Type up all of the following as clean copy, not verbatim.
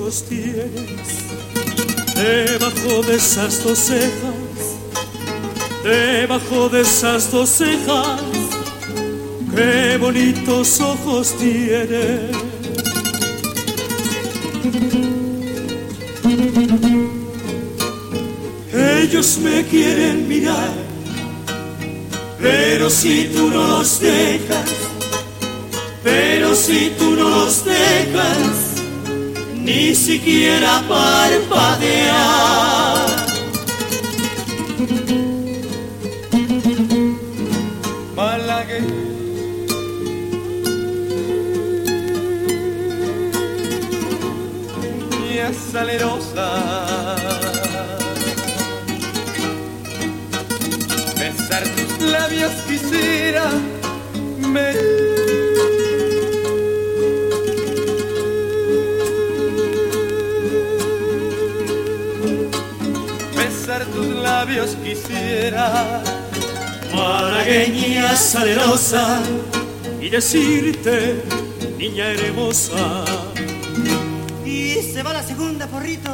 ojos tienes, debajo de esas dos cejas, debajo de esas dos cejas, qué bonitos ojos tienes. Ellos me quieren mirar, pero si tú no los dejas, pero si tú no los dejas, ni siquiera parpadear. Malagueña salerosa, besar tus labios quisiera, besar tus labios quisiera, malagueña salerosa, y decirte, niña hermosa. Y se va la segunda, porrito.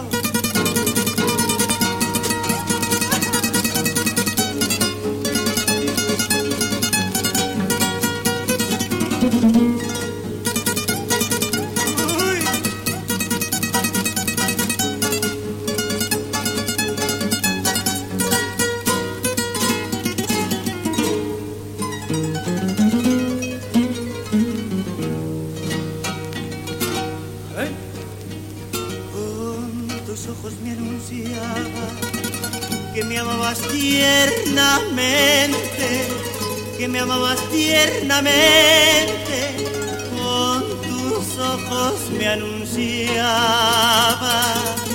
Me anunciaba que me amabas tiernamente, que me amabas tiernamente, con tus ojos me anunciaba.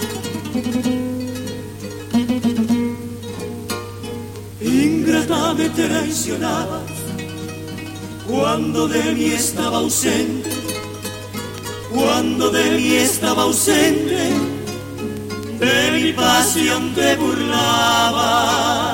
Ingrata me traicionabas cuando de mí estaba ausente, cuando de mí estaba ausente. De mi pasión te burlabas.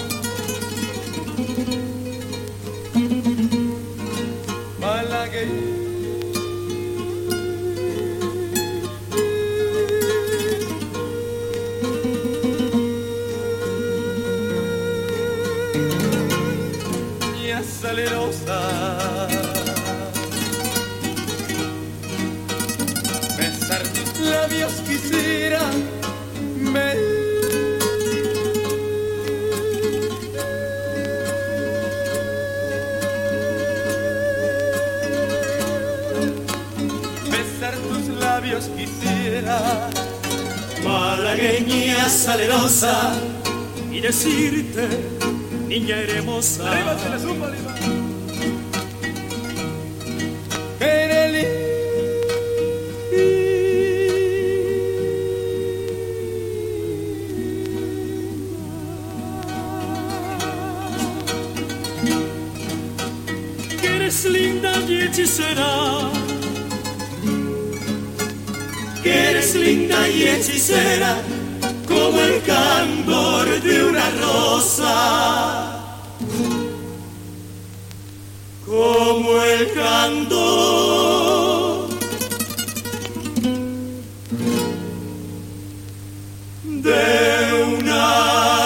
Malagueña salerosa, besar tus labios quisiera, besar tus labios quisiera, malagueña salerosa, y decirte, niña hermosa. Arriba se le suma, arriba. Que eres linda y hechicera, que eres linda y hechicera, como el candor de una rosa, como el candor de una